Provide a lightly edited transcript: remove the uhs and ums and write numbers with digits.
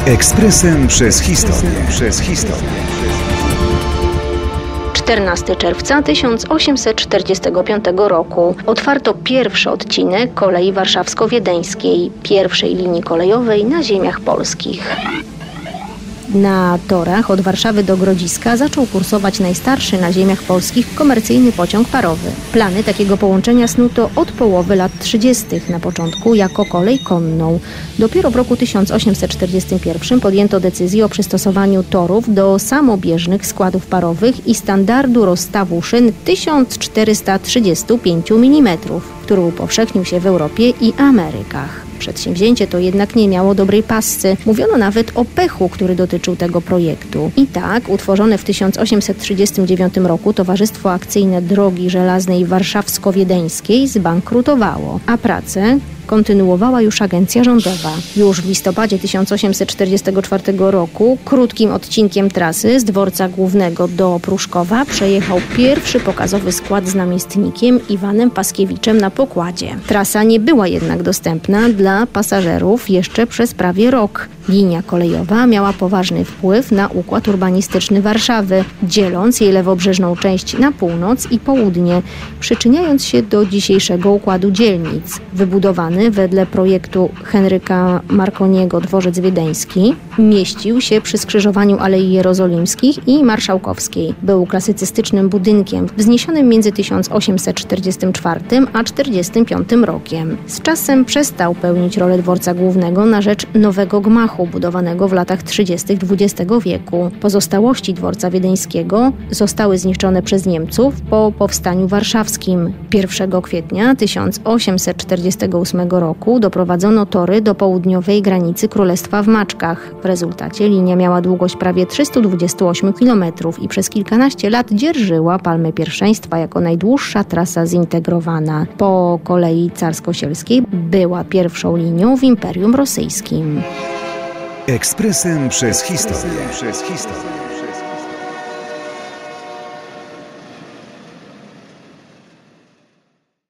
Ekspresem przez historię. 14 czerwca 1845 roku otwarto pierwszy odcinek kolei warszawsko-wiedeńskiej, pierwszej linii kolejowej na ziemiach polskich. Na torach od Warszawy do Grodziska zaczął kursować najstarszy na ziemiach polskich komercyjny pociąg parowy. Plany takiego połączenia snuto od połowy lat 30. na początku jako kolej konną. Dopiero w roku 1841 podjęto decyzję o przystosowaniu torów do samobieżnych składów parowych i standardu rozstawu szyn 1435 mm, który upowszechnił się w Europie i Amerykach. Przedsięwzięcie to jednak nie miało dobrej passy. Mówiono nawet o pechu, który dotyczył tego projektu. I tak utworzone w 1839 roku Towarzystwo Akcyjne Drogi Żelaznej Warszawsko-Wiedeńskiej zbankrutowało, a pracę kontynuowała już agencja rządowa. Już w listopadzie 1844 roku krótkim odcinkiem trasy z dworca głównego do Pruszkowa przejechał pierwszy pokazowy skład z namiestnikiem Iwanem Paskiewiczem na pokładzie. Trasa nie była jednak dostępna dla pasażerów jeszcze przez prawie rok. Linia kolejowa miała poważny wpływ na układ urbanistyczny Warszawy, dzieląc jej lewobrzeżną część na północ i południe, przyczyniając się do dzisiejszego układu dzielnic. Wybudowany wedle projektu Henryka Marconiego dworzec wiedeński mieścił się przy skrzyżowaniu Alei Jerozolimskich i Marszałkowskiej. Był klasycystycznym budynkiem wzniesionym między 1844 a 1845 rokiem. Z czasem przestał pełnić rolę dworca głównego na rzecz nowego gmachu budowanego w latach 30. XX wieku. Pozostałości dworca wiedeńskiego zostały zniszczone przez Niemców po powstaniu warszawskim. 1 kwietnia 1848 roku doprowadzono tory do południowej granicy Królestwa w Maczkach. W rezultacie linia miała długość prawie 328 km i przez kilkanaście lat dzierżyła palmę pierwszeństwa jako najdłuższa trasa zintegrowana. Po kolei carsko-sielskiej była pierwszą linią w Imperium Rosyjskim. Ekspresem przez historię.